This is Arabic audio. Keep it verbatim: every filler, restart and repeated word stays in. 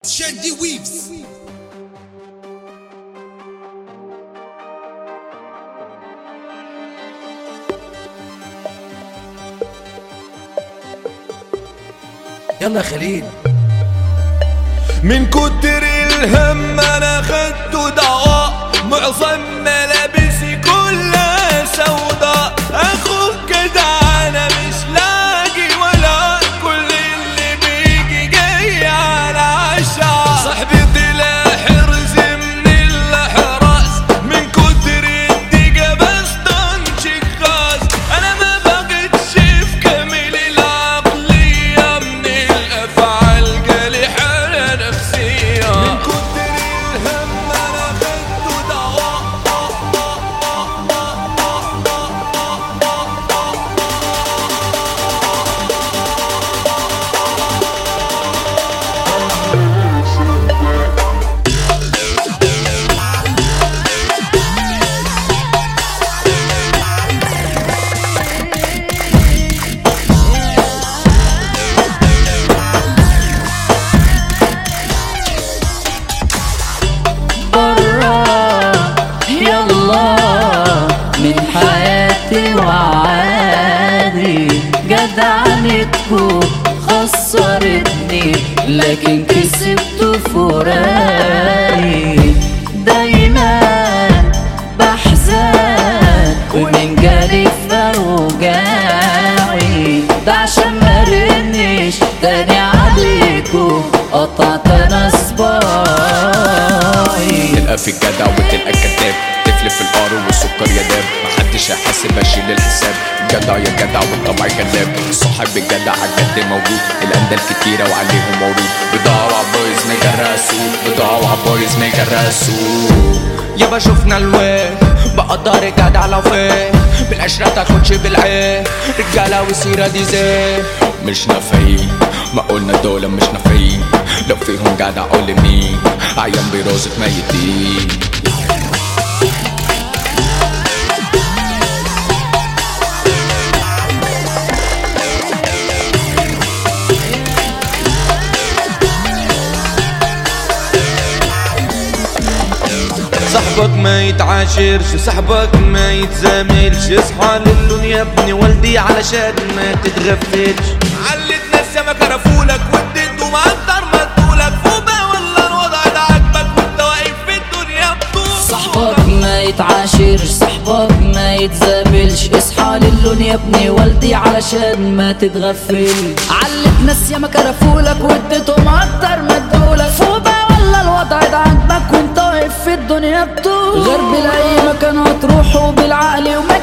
شادي ويفز. يلا يا خليل. من كتر الهم انا خدت دواء، معظم ملابسي كلها سوداء. اخوك جدع انا مش لاقي ولا، كل اللي بيجي جاي على عشا. صاحبي طلع حرز من الاحراز، من كتر الدقة بستنشق غاز. انا ما بقتش في كامل العقلية من الافعال جالحة نفسية. من كتر الهم انا خدت دواء. من حياتي وعادي جدعنتكو خسرتني، لكن كسبت فراقي. دايما بحزن ومن جالي فوجاعي، ده عشان مرنش تاني عليكو قطعت انا صباعي. تلقى في الجدع وتلقى كداب، تفلف في القار والسكر يا داب. محدش هيحاسب اشيل الحساب، الجدع يا جدع والطبع جلاب. صاحب الجدع عالجد موجود، الاندال كتيرة وعليهم مورود. بضاعة وعبايز ما يجرسوا، بضاعة وعبايز ما يجرسوا. يابا شفنا الوين بقدر الجدع لو فين، بالعشرة تاخدش بالعين، رجالة وسيرة دي زين. مش نافعين، ما قلنا دول مش نافعين، لو فيهم جدع قول مين، عيان برازة ميتين. صاحبك ما يتعاشرش، صاحبك ما يتزاملش. اصحى للون يا ابني والدي علشان ما تتغفلش. علت ناس ما كرفولك واديتهم اكتر ما ادولك. فوبا ولا الوضع ده عاجبك وانت واقف في الدنيا بطول. صاحبك ما يتعاشرش، صاحبك ما يتزاملش. اصحى للون يا ابني والدي علشان ما تتغفل. علت ناس ياما كرفولك واديتهم اكتر ما ادولك. فوبا ولا الوضع ده عاجبك وانت واقف في الدنيا بطول. غير بلاقي مكان هتروحه بالعقل وما